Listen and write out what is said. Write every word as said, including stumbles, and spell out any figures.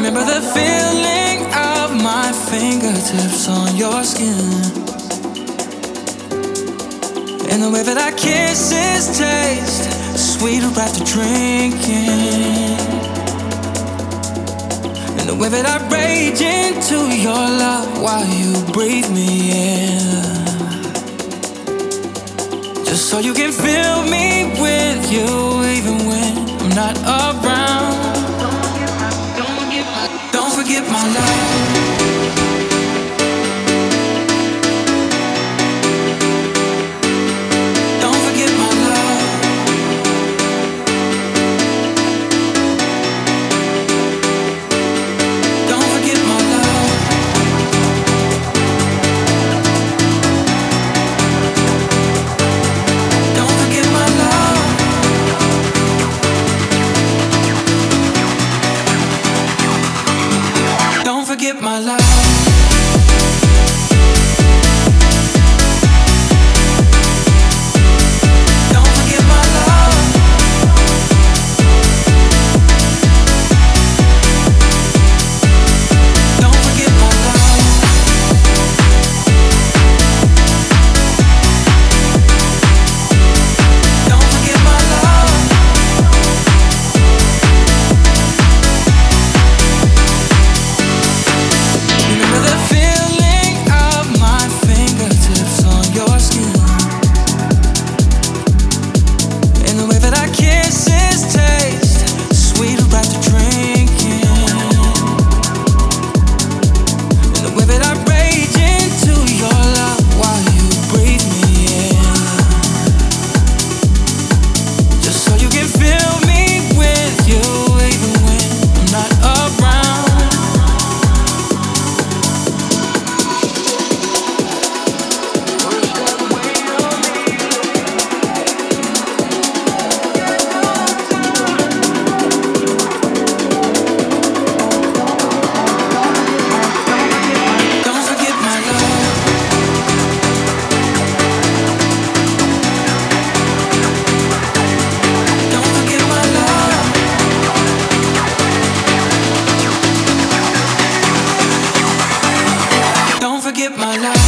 Remember the feeling of my fingertips on your skin, and the way that our kisses taste sweeter after drinking, and the way that I rage into your love while you breathe me in, just so you can fill me with you even when I'm not around. Don't forget my love. Don't forget my love. Don't forget my love. Don't forget my love. Don't forget my love. Don't forget my love.